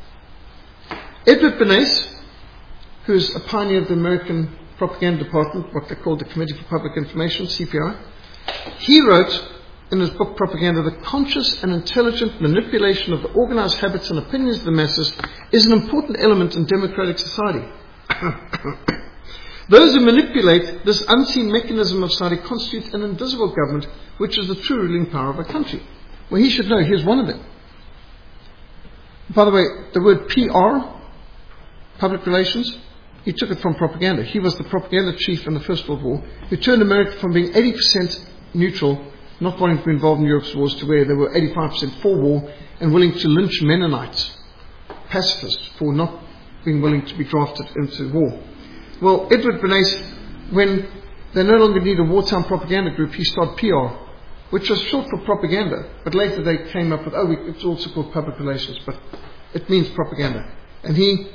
Edward Bernays, who's a pioneer of the American Propaganda Department, what they call the Committee for Public Information, CPI, he wrote in his book Propaganda, the conscious and intelligent manipulation of the organized habits and opinions of the masses is an important element in democratic society. Those who manipulate this unseen mechanism of society constitute an invisible government, which is the true ruling power of a country. Well, he should know he is one of them. By the way, the word PR, public relations, he took it from propaganda. He was the propaganda chief in the First World War, who turned America from being 80% neutral, not wanting to be involved in Europe's wars, to where they were 85% for war and willing to lynch Mennonites, pacifists, for not being willing to be drafted into war. Well, Edward Bernays, when they no longer need a wartime propaganda group, he started PR, which was short for propaganda, but later they came up with, it's also called public relations, but it means propaganda. And he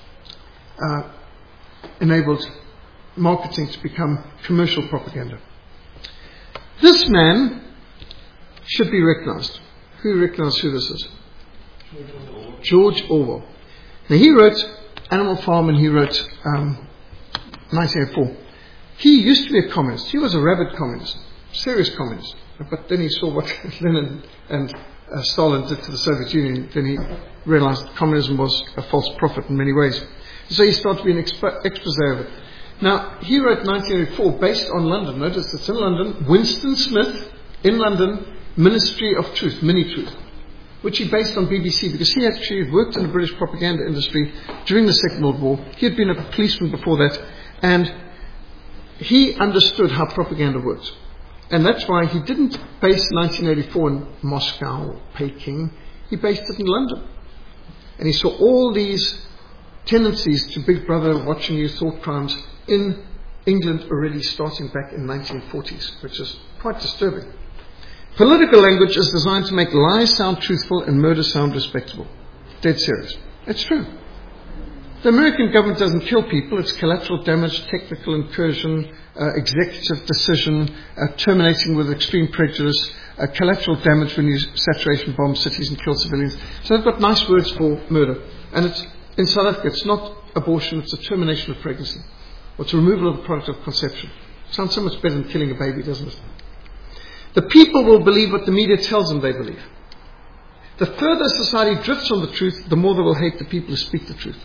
enabled marketing to become commercial propaganda. This man should be recognized. Who recognizes who this is? George Orwell. Now, he wrote Animal Farm and he wrote 1984. He used to be a communist. He was a rabid communist, serious communist. But then he saw what Lenin and Stalin did to the Soviet Union. Then he realized that communism was a false prophet in many ways. So he started to be an expose of it. Now, he wrote 1984 based on London. Notice it's in London. Winston Smith, in London, Ministry of Truth, Mini-Truth, which he based on BBC, because he actually worked in the British propaganda industry during the Second World War. He had been a policeman before that, and he understood how propaganda works. And that's why he didn't base 1984 in Moscow or Peking. He based it in London. And he saw all these tendencies to Big Brother, watching you, thought crimes in England already starting back in 1940s, which is quite disturbing. Political language is designed to make lies sound truthful and murder sound respectable. Dead serious. It's true. The American government doesn't kill people. It's collateral damage, technical incursion, executive decision, terminating with extreme prejudice, collateral damage when you saturation bomb cities and kill civilians. So they've got nice words for murder. And it's in South Africa, it's not abortion, it's a termination of pregnancy. Or it's a removal of the product of conception. Sounds so much better than killing a baby, doesn't it? The people will believe what the media tells them they believe. The further society drifts from the truth, the more they will hate the people who speak the truth.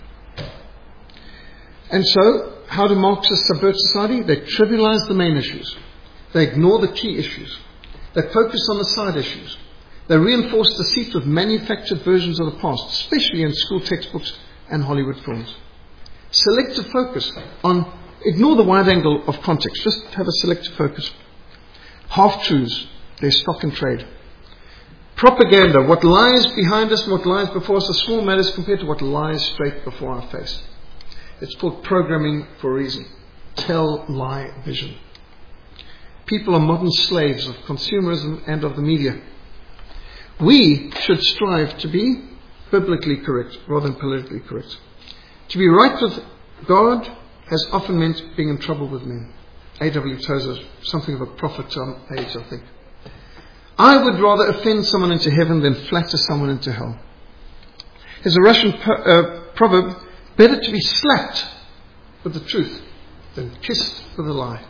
And so, how do Marxists subvert society? They trivialize the main issues. They ignore the key issues. They focus on the side issues. They reinforce deceit with manufactured versions of the past, especially in school textbooks and Hollywood films. Selective focus on, ignore the wide angle of context, just have a selective focus. Half-truths, their stock in trade. Propaganda, what lies behind us and what lies before us are small matters compared to what lies straight before our face. It's called programming for a reason. Tell, lie, vision. People are modern slaves of consumerism and of the media. We should strive to be biblically correct rather than politically correct. To be right with God has often meant being in trouble with men. A.W. Tozer, something of a prophet to our age, I think. I would rather offend someone into heaven than flatter someone into hell. There's a Russian proverb, better to be slapped with the truth than kissed with a lie.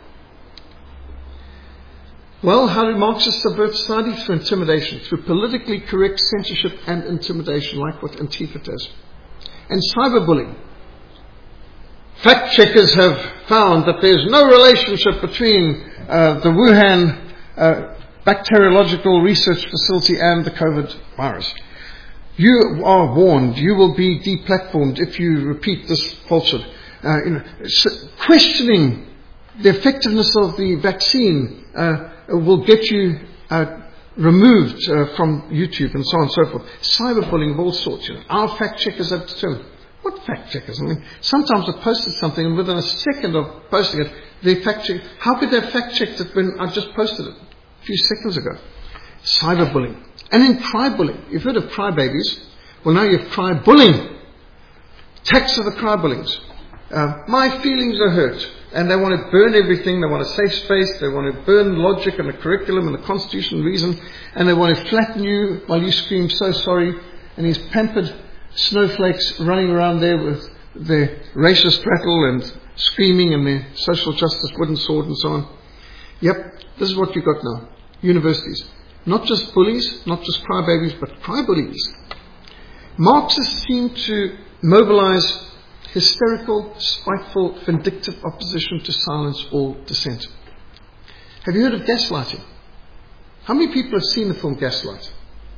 Well, how do Marxists subvert society? Through intimidation, through politically correct censorship and intimidation, like what Antifa does. And cyberbullying. Fact checkers have found that there's no relationship between the Wuhan bacteriological research facility and the COVID virus. You are warned. You will be deplatformed if you repeat this falsehood. Questioning the effectiveness of the vaccine will get you removed from YouTube and so on and so forth. Cyberbullying of all sorts. Our fact checkers have determined. What fact checkers? I mean, sometimes I've posted something and within a second of posting it, they fact check. How could they have fact checked it when I just posted it a few seconds ago? Cyberbullying. And then cry-bullying. You've heard of crybabies. Well, now you have cry-bullying. Attacks of the cry-bullies. My feelings are hurt. And they want to burn everything. They want a safe space. They want to burn logic and the curriculum and the constitution and reason. And they want to flatten you while you scream, so sorry. And these pampered snowflakes running around there with their racist rattle and screaming and their social justice wooden sword and so on. Yep, this is what you've got now. Universities. Not just bullies, not just crybabies, but crybullies. Marxists seem to mobilize hysterical, spiteful, vindictive opposition to silence all dissent. Have you heard of gaslighting? How many people have seen the film Gaslight?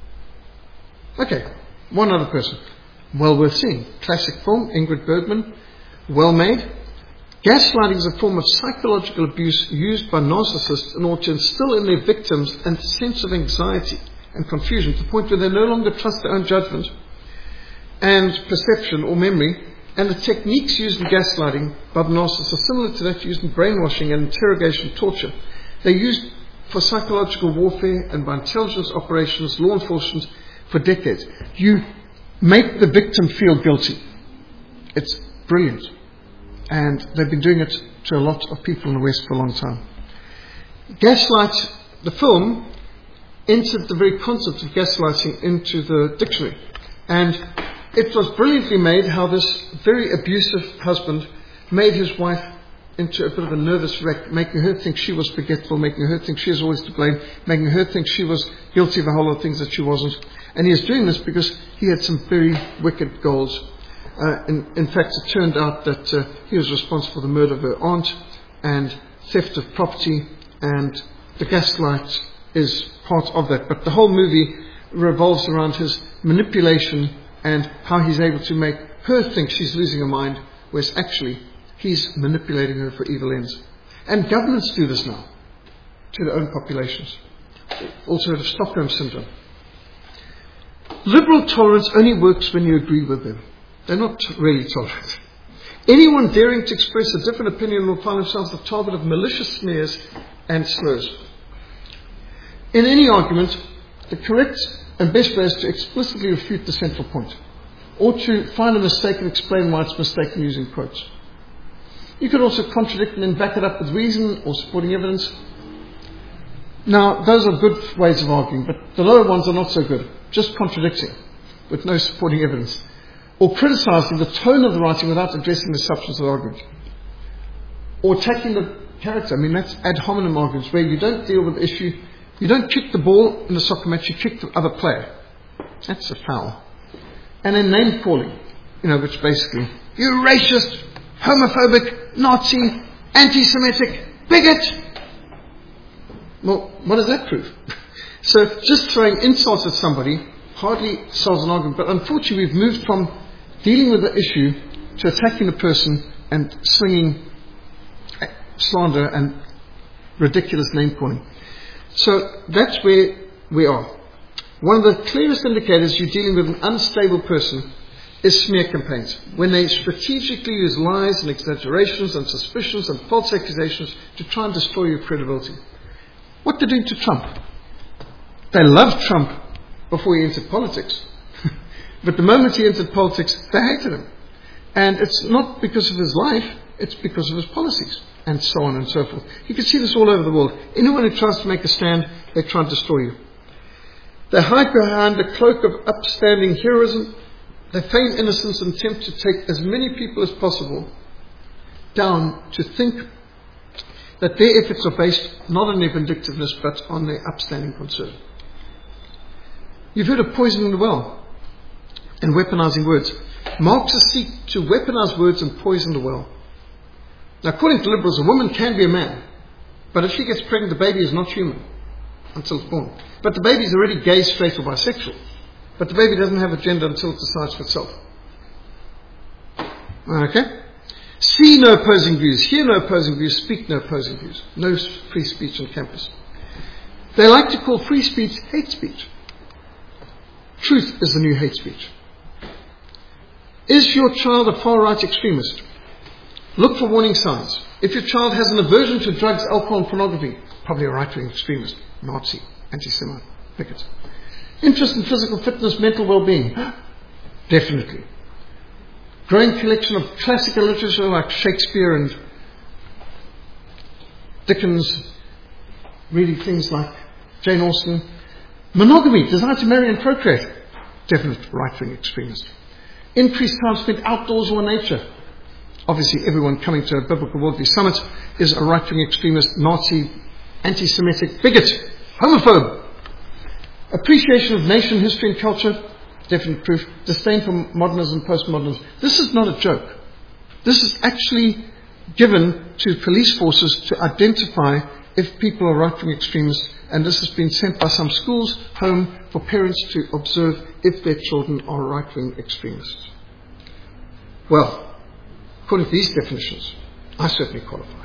Okay, one other person. Well worth seeing. Classic film, Ingrid Bergman, well made. Gaslighting is a form of psychological abuse used by narcissists in order to instill in their victims a sense of anxiety and confusion to the point where they no longer trust their own judgment and perception or memory. And the techniques used in gaslighting by the narcissist are similar to that used in brainwashing and interrogation torture. They're used for psychological warfare and by intelligence operations, law enforcement for decades. You make the victim feel guilty. It's brilliant. And they've been doing it to a lot of people in the West for a long time. Gaslight, the film, entered the very concept of gaslighting into the dictionary. And it was brilliantly made how this very abusive husband made his wife into a bit of a nervous wreck, making her think she was forgetful, making her think she was always to blame, making her think she was guilty of a whole lot of things that she wasn't. And he was doing this because he had some very wicked goals. In fact, it turned out that he was responsible for the murder of her aunt and theft of property, and the gaslight is part of that. But the whole movie revolves around his manipulation and how he's able to make her think she's losing her mind, whereas actually he's manipulating her for evil ends. And governments do this now to their own populations. Also heard of Stockholm Syndrome. Liberal tolerance only works when you agree with them. They're not really tolerant. Anyone daring to express a different opinion will find themselves the target of malicious sneers and slurs. In any argument, the correct and best way is to explicitly refute the central point, or to find a mistake and explain why it's mistaken using quotes. You could also contradict and then back it up with reason or supporting evidence. Now, those are good ways of arguing, but the lower ones are not so good. Just contradicting with no supporting evidence, or criticizing the tone of the writing without addressing the substance of the argument, or attacking the character. I mean, that's ad hominem arguments where you don't deal with the issue. You don't kick the ball in the soccer match, you kick the other player. That's a foul. And then name calling, which basically, you racist, homophobic, Nazi, anti-Semitic, bigot. Well, what does that prove? So just throwing insults at somebody hardly solves an argument. But unfortunately, we've moved from dealing with the issue to attacking the person and slinging slander and ridiculous name calling. So that's where we are. One of the clearest indicators you're dealing with an unstable person is smear campaigns, when they strategically use lies and exaggerations and suspicions and false accusations to try and destroy your credibility. What they're doing to Trump. They loved Trump before he entered politics. But the moment he entered politics, they hated him. And it's not because of his life, it's because of his policies, and so on and so forth. You can see this all over the world. Anyone who tries to make a stand, they try and destroy you. They hide behind the cloak of upstanding heroism. They feign innocence and attempt to take as many people as possible down to think that their efforts are based not on their vindictiveness but on their upstanding concern. You've heard of poisoning the well and weaponizing words. Marxists seek to weaponize words and poison the well. Now, according to liberals, a woman can be a man, but if she gets pregnant, the baby is not human until it's born. But the baby is already gay, straight, or bisexual. But the baby doesn't have a gender until it decides for itself. Okay? See no opposing views, hear no opposing views, speak no opposing views. No free speech on campus. They like to call free speech hate speech. Truth is the new hate speech. Is your child a far-right extremist? Look for warning signs. If your child has an aversion to drugs, alcohol and pornography, probably a right-wing extremist, Nazi, anti-Semite, bigot. Interest in physical fitness, mental well-being, definitely. Growing collection of classical literature like Shakespeare and Dickens, reading things like Jane Austen. Monogamy, desire to marry and procreate, definite right-wing extremist. Increased time spent outdoors or in nature. Obviously, everyone coming to a Biblical Worldview Summit is a right-wing extremist, Nazi, anti-Semitic, bigot, homophobe. Appreciation of nation, history and culture, definite proof. Disdain for modernism, postmodernism. This is not a joke. This is actually given to police forces to identify if people are right-wing extremists, and this has been sent by some schools home for parents to observe if their children are right-wing extremists. Well, according to these definitions, I certainly qualify.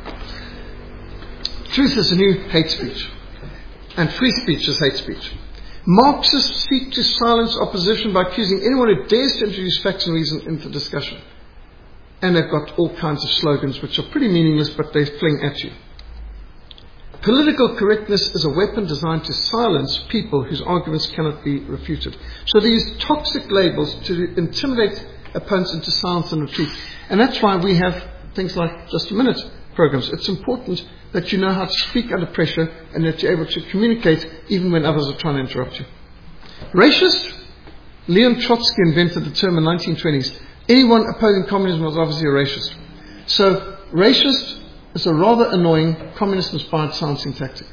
Truth is the new hate speech, and free speech is hate speech. Marxists seek to silence opposition by accusing anyone who dares to introduce facts and reason into discussion. And they've got all kinds of slogans which are pretty meaningless, but they fling at you. Political correctness is a weapon designed to silence people whose arguments cannot be refuted. So they use toxic labels to intimidate opponents into silence and retreat. And that's why we have things like Just a Minute programs. It's important that you know how to speak under pressure and that you're able to communicate even when others are trying to interrupt you. Racist? Leon Trotsky invented the term in the 1920s. Anyone opposing communism was obviously a racist. So, racist is a rather annoying communist-inspired silencing tactic.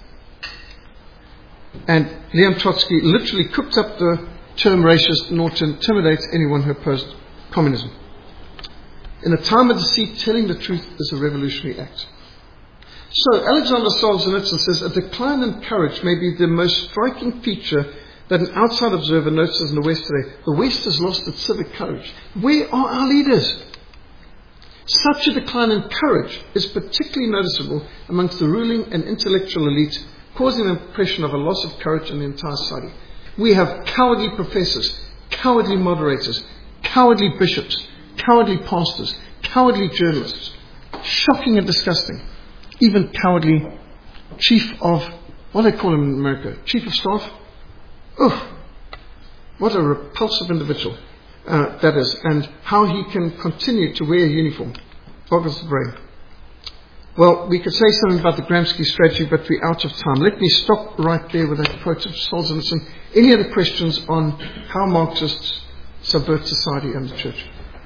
And Leon Trotsky literally cooked up the term racist in order to intimidate anyone who opposed communism. In a time of deceit, telling the truth is a revolutionary act. So, Alexander Solzhenitsyn says, a decline in courage may be the most striking feature that an outside observer notices in the West today. The West has lost its civic courage. Where are our leaders? Such a decline in courage is particularly noticeable amongst the ruling and intellectual elite, causing an impression of a loss of courage in the entire society. We have cowardly professors, cowardly moderators, cowardly bishops, cowardly pastors, cowardly journalists. Shocking and disgusting. Even cowardly chief of, what do they call him in America? Chief of staff? Oh, what a repulsive individual that is, and how he can continue to wear a uniform. Boggles the brain. Well, we could say something about the Gramsci strategy, but we're out of time. Let me stop right there with that quote of Solzhenitsyn. Any other questions on how Marxists subvert society and the church?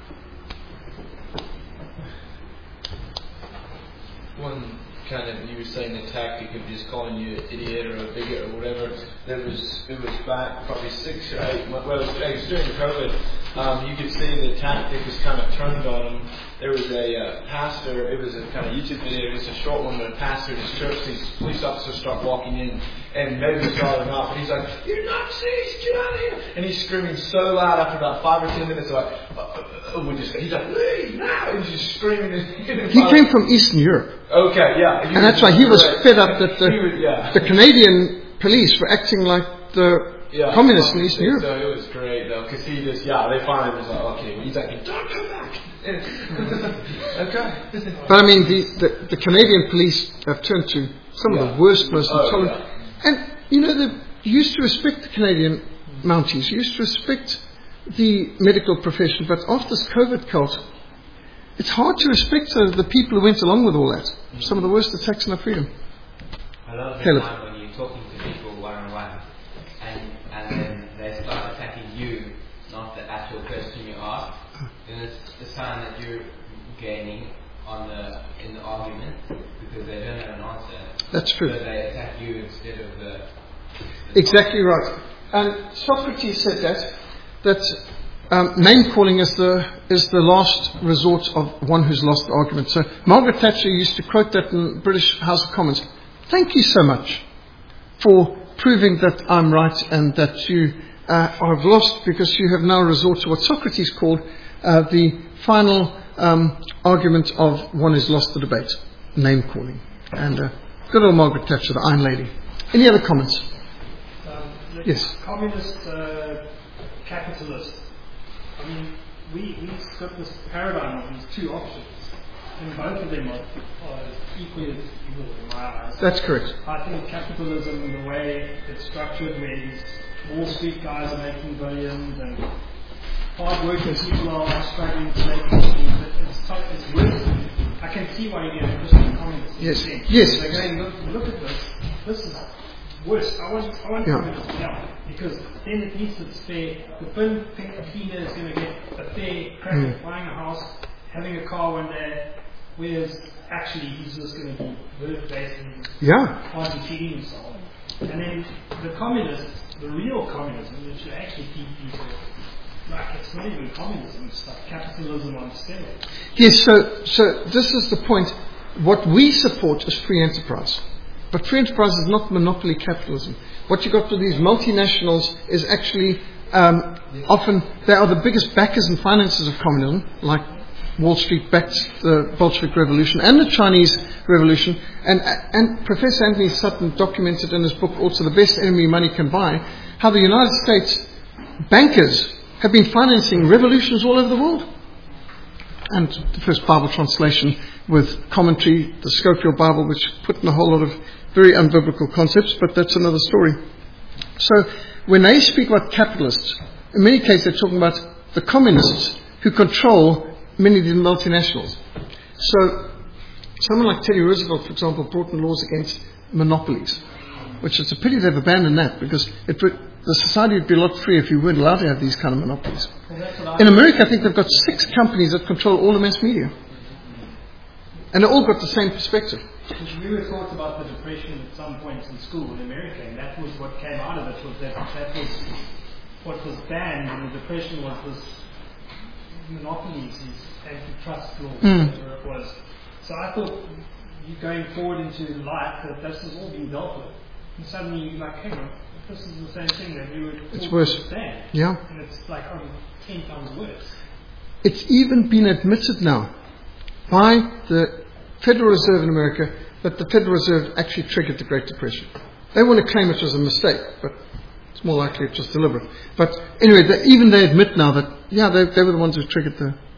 One kind of, you were saying the tactic of just calling you an idiot or a bigot or whatever. It was back probably 6 or 8 months. Well, it was during COVID. You could see the tactic was kind of turned on him. There was a pastor. It was a kind of YouTube video. It was a short one. But a pastor in his church. These police officers start walking in, and maybe he's calling them out. But he's like, "You're Nazis! Get out of here!" And he's screaming so loud. After about 5 or 10 minutes, like, he's like, "Leave now!" And he's just screaming. He came from Eastern Europe. Okay, yeah. And that's why he was fed up that the Canadian police were acting like the communists in Eastern Europe. So it was great, though, because he just, they finally was like, okay, he's like, don't come back. Okay. But I mean, the Canadian police have turned to some of the worst, most intolerant. And, they used to respect the Canadian Mounties, used to respect the medical profession, but after this COVID cult, it's hard to respect the people who went along with all that. Some of the worst attacks on our freedom. I love the time when you're talking to people one-on-one and then they start attacking you, not the actual question you ask. Then it's the sign that you're gaining in the argument because they don't have an answer. That's true. So they attack you instead of the exactly right. And Socrates said that name calling is the last resort of one who's lost the argument. So Margaret Thatcher used to quote that in British House of Commons. Thank you so much for proving that I'm right and that you have lost, because you have now resorted to what Socrates called the final argument of one who's lost the debate, name calling. And good old Margaret Thatcher, the Iron Lady. Any other comments? Yes. Communist, capitalist. I mean, we've got this paradigm of these two options, and both of them are equally as evil in my eyes. That's correct. I think capitalism, in the way it's structured, where these Wall Street guys are making billions and hard-working people are struggling to make money, it's worse. I can see why you get a Christian communist. Yes. They're going, look at this. This is worse. I want communism to help, because then it needs its fair. The bin cleaner is going to get a fair crack at buying a house, having a car one day, whereas actually he's just going to be birth-based and hardly feeding himself. And then the communists, the real communism, which should actually feed people, like it's not even communism, it's like capitalism on steroids. Yes, so this is the point. What we support is free enterprise. But free enterprise is not monopoly capitalism. What you got with these multinationals is actually often they are the biggest backers and financiers of communism, like Wall Street backed the Bolshevik Revolution and the Chinese Revolution. And Professor Anthony Sutton documented in his book, also The Best Enemy Money Can Buy, how the United States bankers have been financing revolutions all over the world. And the first Bible translation with commentary, the Scofield Bible, which put in a whole lot of very unbiblical concepts, but that's another story. So when they speak about capitalists, in many cases they're talking about the communists who control many of the multinationals. So someone like Teddy Roosevelt, for example, brought in laws against monopolies, which it's a pity they've abandoned that, because the society would be a lot freer if you weren't allowed to have these kind of monopolies. In America, I think they've got 6 companies that control all the mass media. And they all got the same perspective. We were taught about the Depression at some point in school in America, and that was what came out of it, was that was what was banned in the Depression was this monopolies, these antitrust laws, whatever it was. So I thought, you going forward into life, that this has all been dealt with. And suddenly you're like, hang on, this is the same thing that we were taught it's worse. to understand. Yeah. And it's like 10 times worse. It's even been admitted now by the Federal Reserve in America that the Federal Reserve actually triggered the Great Depression. They want to claim it was a mistake, but it's more likely it was deliberate. But anyway, even they admit now that, yeah, they were the ones who triggered the